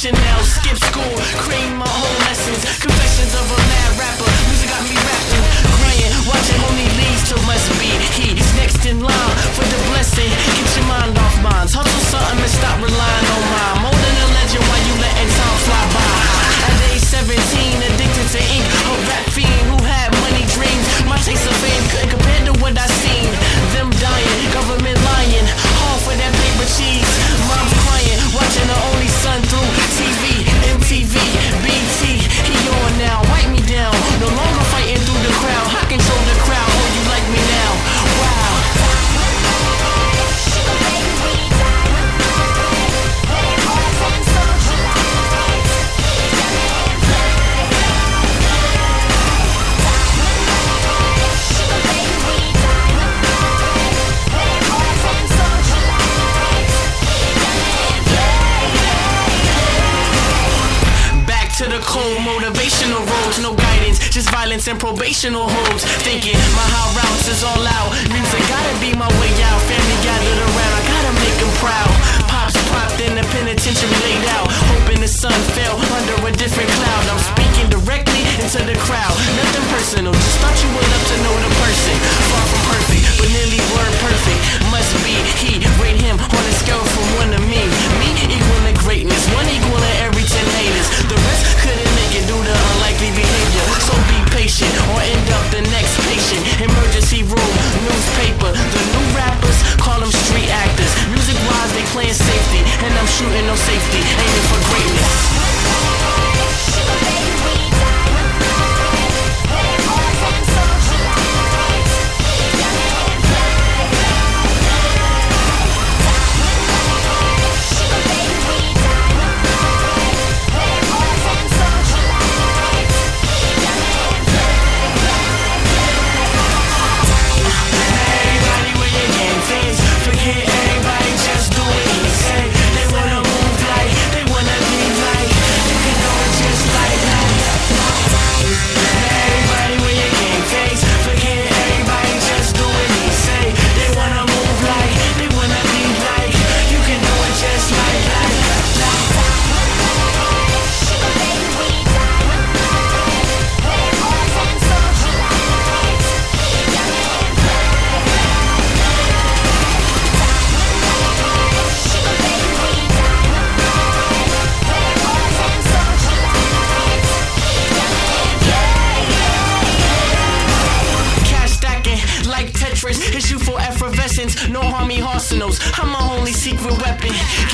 Chanel, skip school, cream my whole lessons. Confessions of a mad rapper, music got me rapping, crying, watching only leads to must be. He's next in line for the blessing. Get your mind off mine, hustle something and stop relying on mine. More than a legend while you letting time fly by. At age 17, addicted to ink, a rap fiend who had money dreams. My taste of fame couldn't compare to what I seen. Them dying, government lying, all for that paper cheese. Mom's crying, watching her only son through TV, MTV, BT. He on now, wipe me down. No longer fighting through the crowd. I control the crowd. Oh, you like me now? Wow. To the cold motivational roads, no guidance, just violence and probational holds. Thinking my high routes is all out. Music gotta be my way out. Family gathered around, I gotta make them proud. Pops popped in the penitentiary laid out, hoping the sun fell under a different cloud. I'm speaking directly into the crowd. Nothing personal, just thought you would love to know the person. Far from perfect, but nearly word perfect. Must be he, rate him on a scale from 1 to me. Me equaling greatness, 1 equaling every 10 haters. The rest couldn't make it due to unlikely behavior. So be patient or end up the next patient. Emergency room, newspaper. The new rappers call them street actors. Music wise they playing safety, and I'm shooting no safety, aiming for greatness. Issue for effervescence, no harmy arsenals. I'm my only secret weapon.